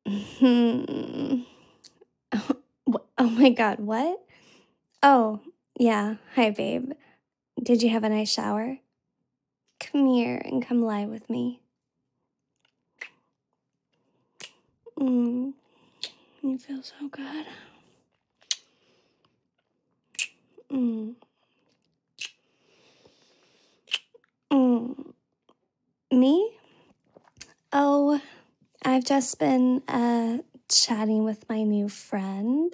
Hmm. Oh my God, what? Oh, yeah. Hi, babe. Did you have a nice shower? Come here and come lie with me. Mm, you feel so good. Mm, mm. Me? Oh, I've just been chatting with my new friend.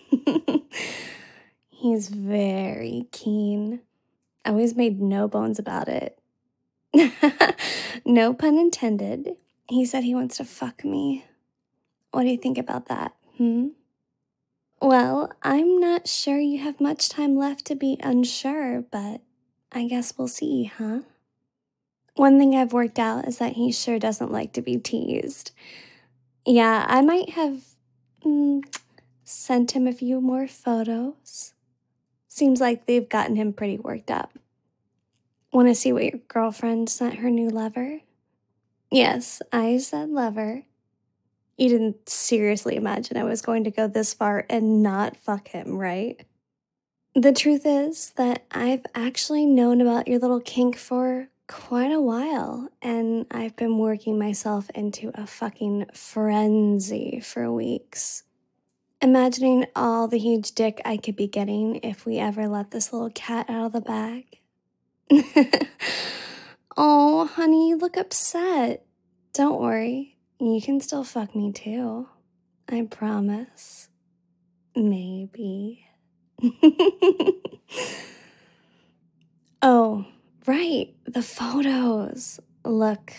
He's very keen. Always made no bones about it. No pun intended. He said he wants to fuck me. What do you think about that? Hmm? Well, I'm not sure you have much time left to be unsure, but I guess we'll see, huh? One thing I've worked out is that he sure doesn't like to be teased. Yeah, I might have mm, sent him a few more photos. Seems like they've gotten him pretty worked up. Want to see what your girlfriend sent her new lover? Yes, I said lover. You didn't seriously imagine I was going to go this far and not fuck him, right? The truth is that I've actually known about your little kink for quite a while, and I've been working myself into a fucking frenzy for weeks. Imagining all the huge dick I could be getting if we ever let this little cat out of the bag. Oh, honey, you look upset. Don't worry, you can still fuck me too. I promise. Maybe. Oh, right, the photos. Look,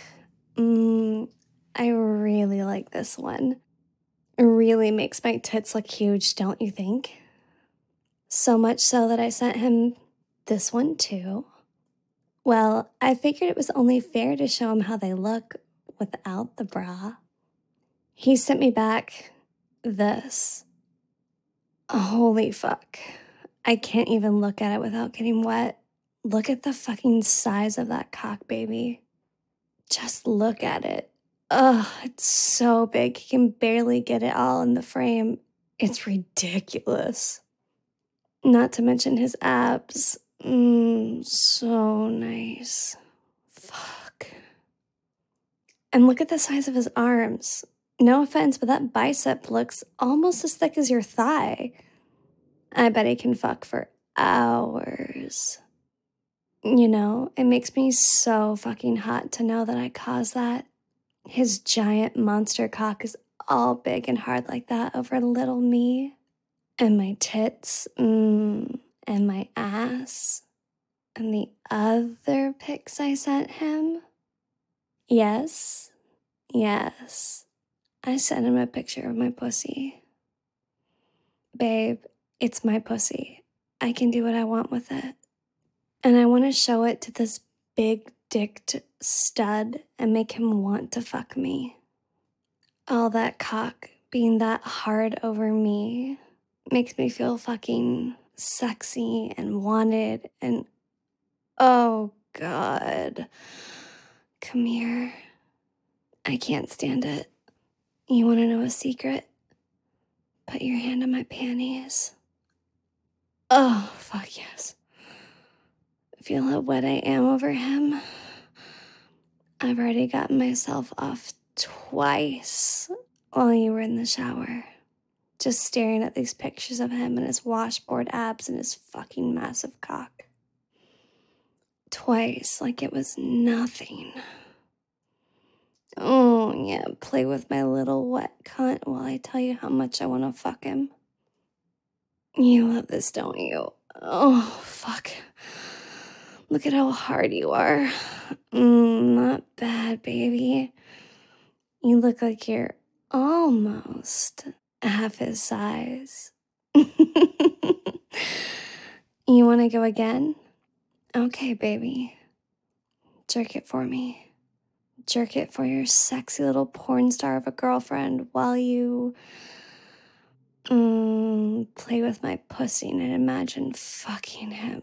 I really like this one. It really makes my tits look huge, don't you think? So much so that I sent him this one too. Well, I figured it was only fair to show him how they look without the bra. He sent me back this. Holy fuck. I can't even look at it without getting wet. Look at the fucking size of that cock, baby. Just look at it. Ugh, it's so big. He can barely get it all in the frame. It's ridiculous. Not to mention his abs. So nice. Fuck. And look at the size of his arms. No offense, but that bicep looks almost as thick as your thigh. I bet he can fuck for hours. You know, it makes me so fucking hot to know that I caused that. His giant monster cock is all big and hard like that over little me. And my tits, and my ass. And the other pics I sent him. Yes, yes. I sent him a picture of my pussy. Babe, it's my pussy. I can do what I want with it. And I want to show it to this big dicked stud and make him want to fuck me. All that cock being that hard over me makes me feel fucking sexy and wanted and oh God. Come here. I can't stand it. You want to know a secret? Put your hand on my panties. Oh, fuck yes. Feel how wet I am over him? I've already gotten myself off twice while you were in the shower. Just staring at these pictures of him and his washboard abs and his fucking massive cock. Twice, like it was nothing. Oh, yeah, play with my little wet cunt while I tell you how much I want to fuck him. You love this, don't you? Oh, fuck. Look at how hard you are. Not bad, baby. You look like you're almost half his size. You want to go again? Okay, baby. Jerk it for me. Jerk it for your sexy little porn star of a girlfriend while you play with my pussy and imagine fucking him.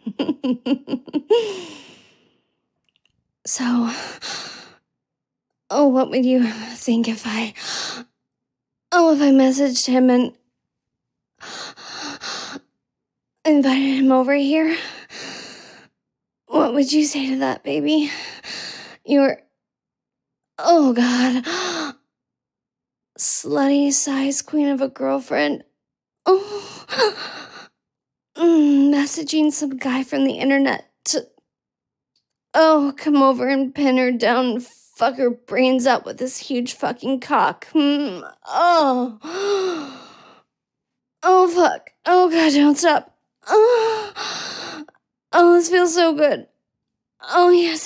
So, Oh, what would you think if I... Oh, if I messaged him and... invited him over here? What would you say to that, baby? You're... Oh, God. Slutty size queen of a girlfriend. Oh... messaging some guy from the internet to... Oh, come over and pin her down and fuck her brains out with this huge fucking cock. Oh. Oh, fuck. Oh, God, don't stop. Oh, this feels so good. Oh, yes.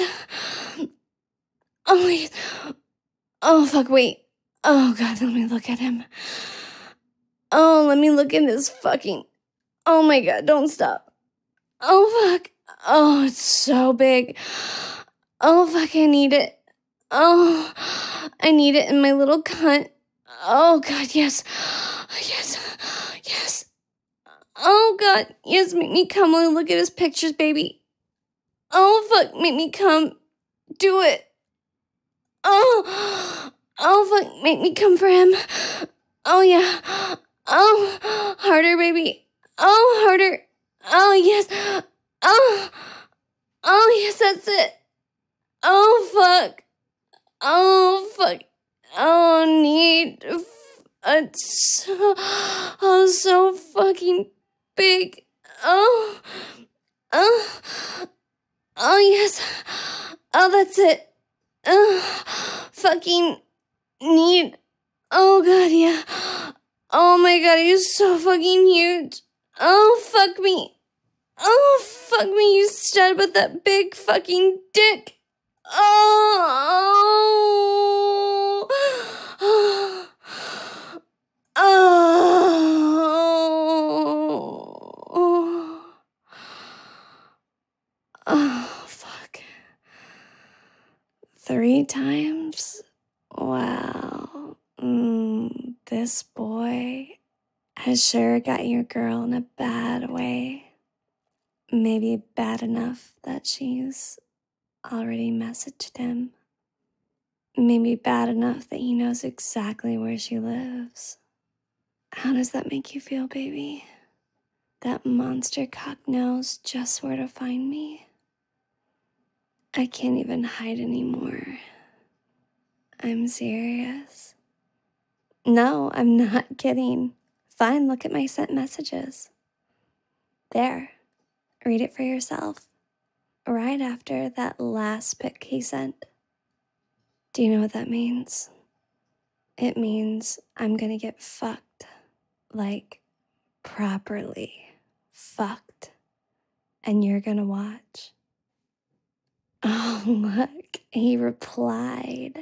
Oh, yes. Oh, fuck, wait. Oh, God, let me look at him. Oh, let me look in this fucking... Oh, my God, don't stop. Oh, fuck. Oh, it's so big. Oh, fuck, I need it. Oh, I need it in my little cunt. Oh, God, yes. Yes. Yes. Oh, God, yes, make me come. Look at his pictures, baby. Oh, fuck, make me come. Do it. Oh, fuck, make me come for him. Oh, yeah. Oh, harder, baby. Oh, harder. Oh, yes. Oh, yes, that's it. Oh, fuck. Oh, fuck. Oh, need. It's so fucking big. Oh, oh, yes. Oh, that's it. Fucking need. Oh, God, yeah. Oh, my God, he's so fucking huge. Oh, fuck me. Oh, fuck me, you stud with that big fucking dick. Oh. Oh. Oh, fuck. 3 times? Wow. This boy has sure got your girl in a bad way. Maybe bad enough that she's already messaged him. Maybe bad enough that he knows exactly where she lives. How does that make you feel, baby? That monster cock knows just where to find me? I can't even hide anymore. I'm serious. No, I'm not kidding. Fine, look at my sent messages. There, read it for yourself. Right after that last pic he sent. Do you know what that means? It means I'm gonna get fucked. Like, properly fucked. And you're gonna watch. Oh, look, he replied.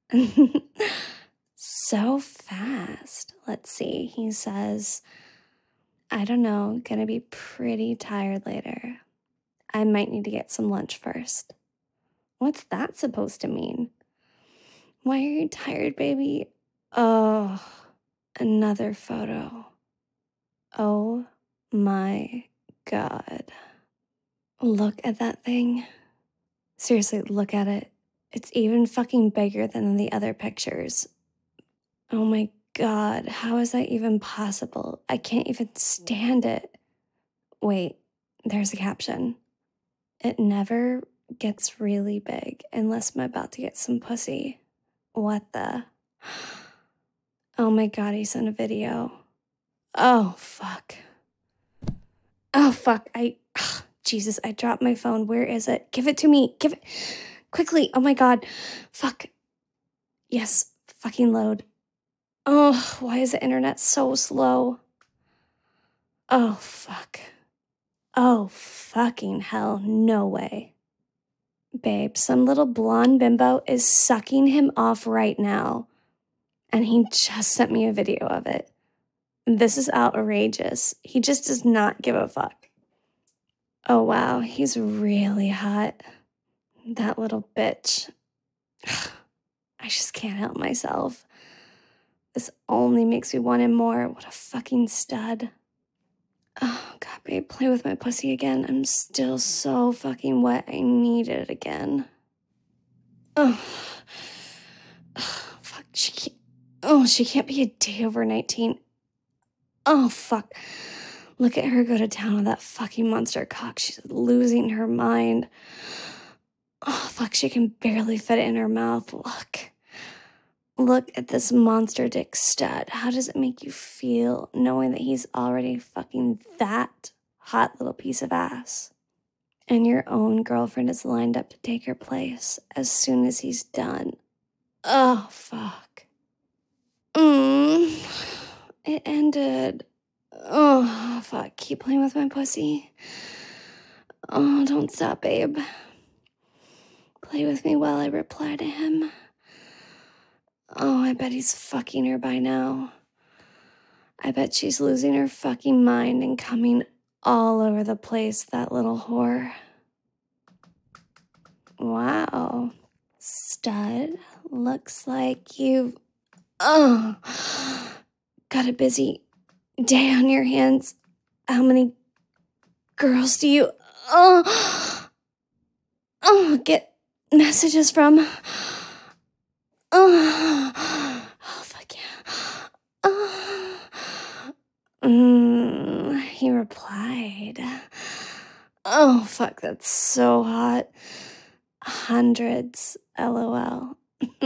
So fast. Let's see. He says, I don't know, gonna be pretty tired later. I might need to get some lunch first. What's that supposed to mean? Why are you tired, baby? Oh, another photo. Oh my God. Look at that thing. Seriously, look at it. It's even fucking bigger than the other pictures. Oh my God, how is that even possible? I can't even stand it. Wait, there's a caption. It never gets really big unless I'm about to get some pussy. What the? Oh my God, he sent a video. Oh, fuck. Oh, fuck. Jesus, I dropped my phone. Where is it? Give it to me. Give it. Quickly. Oh my God. Fuck. Yes. Fucking load. Oh, why is the internet so slow? Oh, fuck. Oh, fucking hell. No way. Babe, some little blonde bimbo is sucking him off right now. And he just sent me a video of it. This is outrageous. He just does not give a fuck. Oh, wow. He's really hot. That little bitch. I just can't help myself. This only makes me want him more. What a fucking stud. Oh, God, babe, play with my pussy again. I'm still so fucking wet. I need it again. Oh. Oh, she can't be a day over 19. Oh, fuck. Look at her go to town on that fucking monster cock. She's losing her mind. Oh, fuck, she can barely fit it in her mouth. Look at this monster dick stud. How does it make you feel knowing that he's already fucking that hot little piece of ass? And your own girlfriend is lined up to take her place as soon as he's done. Oh, fuck. It ended. Oh, fuck. Keep playing with my pussy. Oh, don't stop, babe. Play with me while I reply to him. Oh, I bet he's fucking her by now. I bet she's losing her fucking mind and coming all over the place, that little whore. Wow. Stud, looks like you've got a busy day on your hands. How many girls do you get messages from? Oh, fuck yeah. He replied. Oh, fuck, that's so hot. Hundreds, LOL.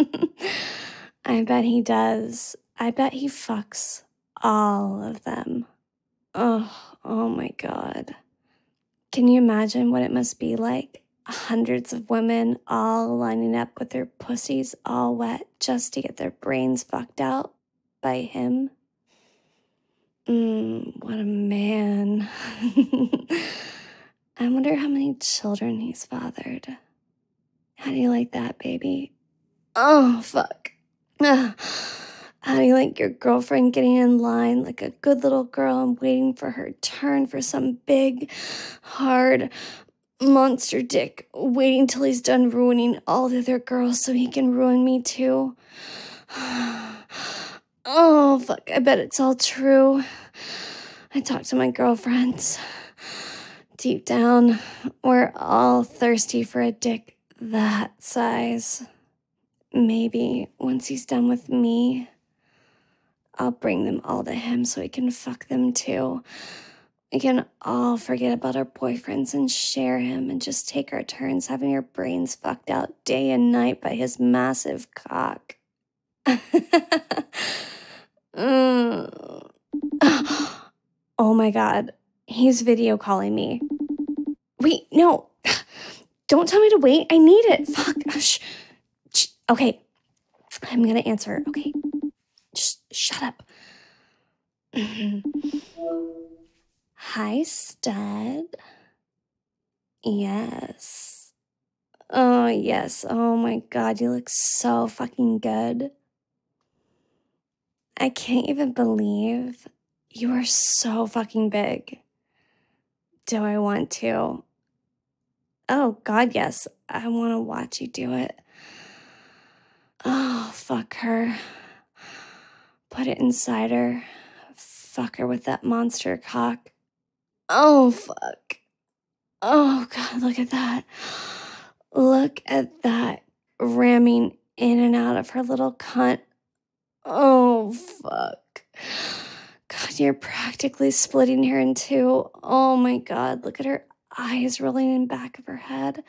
I bet he does. I bet he fucks all of them. Oh my God. Can you imagine what it must be like? Hundreds of women all lining up with their pussies all wet just to get their brains fucked out by him. What a man. I wonder how many children he's fathered. How do you like that, baby? Oh, fuck. How do you like your girlfriend getting in line like a good little girl and waiting for her turn for some big, hard monster dick, waiting till he's done ruining all the other girls so he can ruin me too? Oh, fuck, I bet it's all true. I talked to my girlfriends. Deep down, we're all thirsty for a dick that size. Maybe once he's done with me, I'll bring them all to him so he can fuck them too. We can all forget about our boyfriends and share him and just take our turns having our brains fucked out day and night by his massive cock. Oh my God, he's video calling me. Wait, no, don't tell me to wait. I need it. Fuck. Shh. Okay, I'm gonna answer. Okay, just shut up. Hi, stud. Yes. Oh, yes. Oh my God, you look so fucking good. I can't even believe you are so fucking big. Do I want to? Oh, God, yes. I want to watch you do it. Oh, fuck her. Put it inside her. Fuck her with that monster cock. Oh, fuck. Oh, God, look at that. Look at that ramming in and out of her little cunt. Oh, fuck. God, you're practically splitting her in two. Oh, my God, look at her eyes rolling in back of her head.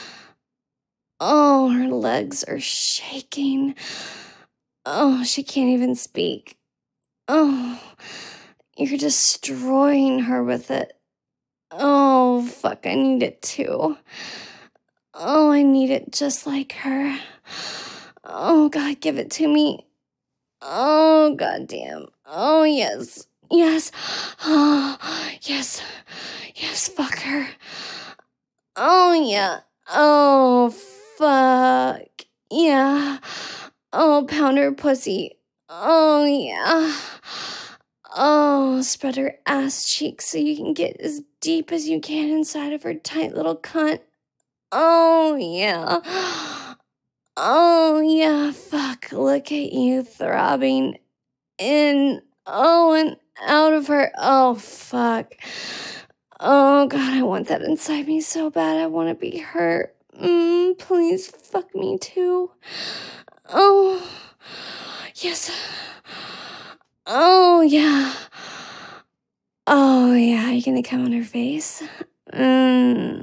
Oh, her legs are shaking. Oh, she can't even speak. Oh, you're destroying her with it. Oh, fuck, I need it too. Oh, I need it just like her. Oh, God, give it to me. Oh, goddamn. Oh, yes. Yes. Oh, yes. Yes, fuck her. Oh, yeah. Oh, fuck. Yeah. Oh, pound her pussy. Oh, yeah. Oh, spread her ass cheeks so you can get as deep as you can inside of her tight little cunt. Oh, yeah. Oh, yeah, fuck. Look at you throbbing in, and out of her. Oh, fuck. Oh, God, I want that inside me so bad. I want to be hurt. Please fuck me too. Oh, Yes. Oh, yeah. Oh, yeah. You gonna come on her face? Mm.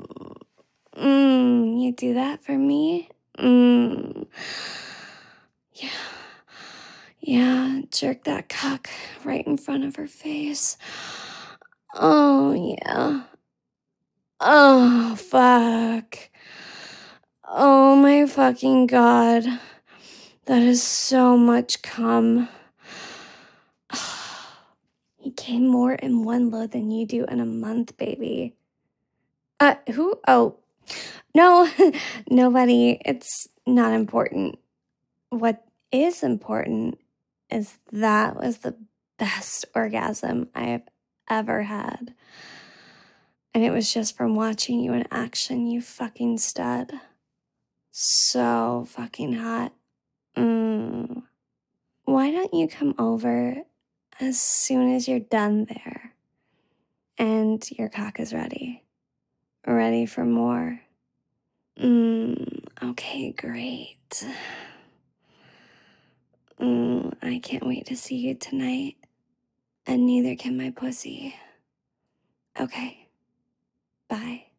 You do that for me? Mm. Yeah. Yeah, jerk that cock right in front of her face. Oh, yeah. Oh, fuck. Oh my fucking god. That is so much cum. He came more in one load than you do in a month, baby. Who? Oh, no, nobody. It's not important. What is important is that was the best orgasm I have ever had. And it was just from watching you in action, you fucking stud. So fucking hot. Why don't you come over as soon as you're done there and your cock is ready? Ready for more? Okay, great. I can't wait to see you tonight, and neither can my pussy. Okay, bye.